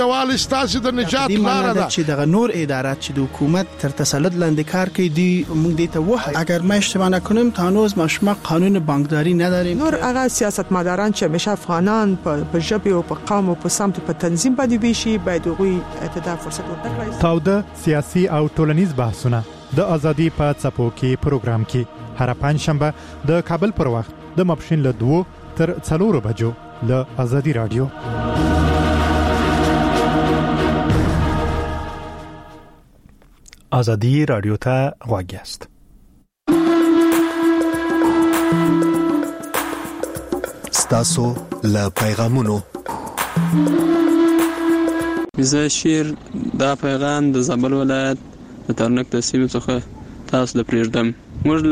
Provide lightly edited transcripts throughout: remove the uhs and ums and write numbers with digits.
یووالی ستاسو د نجات لاره ده. چې دغه نور ادارات چې د حکومت تر تسلط لاندې کار کوي دی موږ دې ته وایو اگر ما اشتباه نکنم تا هنوز ما قانون بانکداری نداریم. نور هغه سیاستمداران چې همیشه افغانان په ژبه او په قوم او په سمت په تنظیم باندې ویشي باید هغوی ته فرصت ورکړي. تاوده سیاسي او ټولنیز بحثونه د ازادي په څپو کې پروګرام کې هر پنځشنبه د کابل پر وخت د ماپښین له 2 تر 4 بجو له ازادي رادیو. ازادي رادیو ته غوږ یاست. ستاسو له پیغامونو زه شیر دا پیغام د زابل ولایت د ترنک د سیمې څخه تاسو له پریږدم. موږ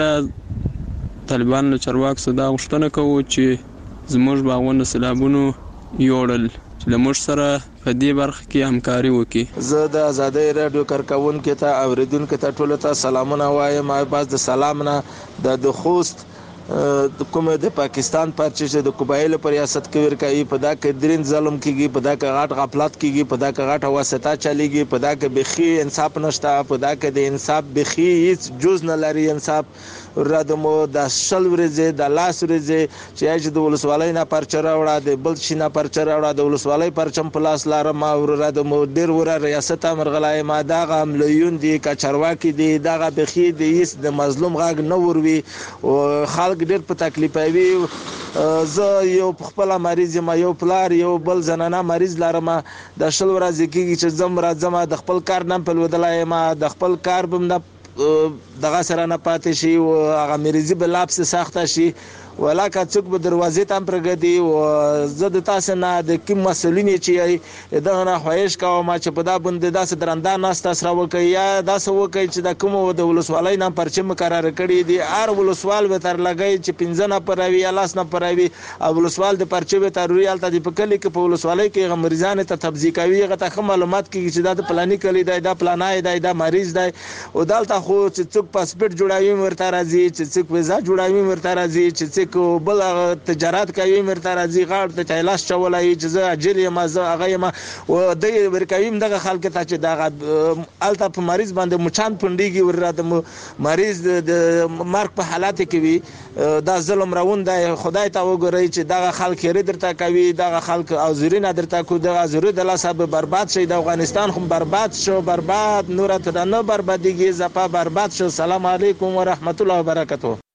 له طالبانو له چارواکو څخه دا غوښتنه کوو چې زموږ باغونه سیلابونو یوړل چې له موږ سره په دې برخه کې همکاري وکړي. زه د ازادي رادیو کارکونکو ته اوریدونکو ته ټول ته سلامونه وایم. باز د سلام نه د خوست د کومه د پاکستان پرچې د قبایل پر ریاست کې ورکایي په دا کې درین ظلم کیږي په دا کې غاټ غفلت کیږي په دا کې غاټ واسطه چلیږي په دا کې بخي انصاف نشته په دا کې د انصاف بخي هیڅ جز نه لري. انصاف ردمو د شل ورځې د لاس ورځې چې د ولسوالۍ نه پرچره وړه د بل شي نه پرچره وړه د ولسوالۍ پرچم په لاس لاره ما ردمو ډیر وره ریاست امرغلای ما دا غم لیون دي کچرواکي دي دا بخي دي هیڅ د مظلوم غاګ نه وروي او خلک ډیر په تکلیف وي. زه یو خپل مریض ما یو پلار یو بل زنانه مریض لرم د شل ورځې کې چې زم راځم د خپل کار نن په ودلای ما د خپل کار بم دغه سره نه پاتې شي او هغه مریضي بل لاپس سخته شي ولاکه څوک به دروازې ته پرګدي او زه د تاسو نه د کوم مسولین چې دغه نه خواهش کوم چې په دا باندې داسې درنده ناس تاسو راوکي یا داسې وکي چې د کوم د ولسوالۍ نه پرچم قرار کړی دي هر ولسوال به تر لګي چې 15 نه پروي یا لاس نه پروي او ولسوال د پرچم ته ریال ته په کلی کې په ولسوالۍ کې غمرزان ته تبذیق کوي غته خه معلومات کې چې دا پلاني کلی دی دا پلانای دی دا مریض دی او دلته خو چې څوک پاسپورت جوړاوي ورته راځي چې څوک ویزا جوړاوي ورته راځي چې څوک بل تجارت کوي مرته راځي غاړ ته چایلاس چولای چې زه اجل یم زه هغه یم او د ورکویم دغه خلک ته چې دغه الته په مریض باندې مچان پندېږي ورته مریض د مرګ په حالت کې وي دا ظلم راوند دی. خدای ته وګورئ چې دغه خلک یې درته کوي دغه خلک او زرینه درته کو دغه زری د لاسه برباد شي د افغانستان هم برباد شو برباد نور ته نه بربادیږي زپا برباد شو. سلام علیکم ورحمت الله وبرکاته.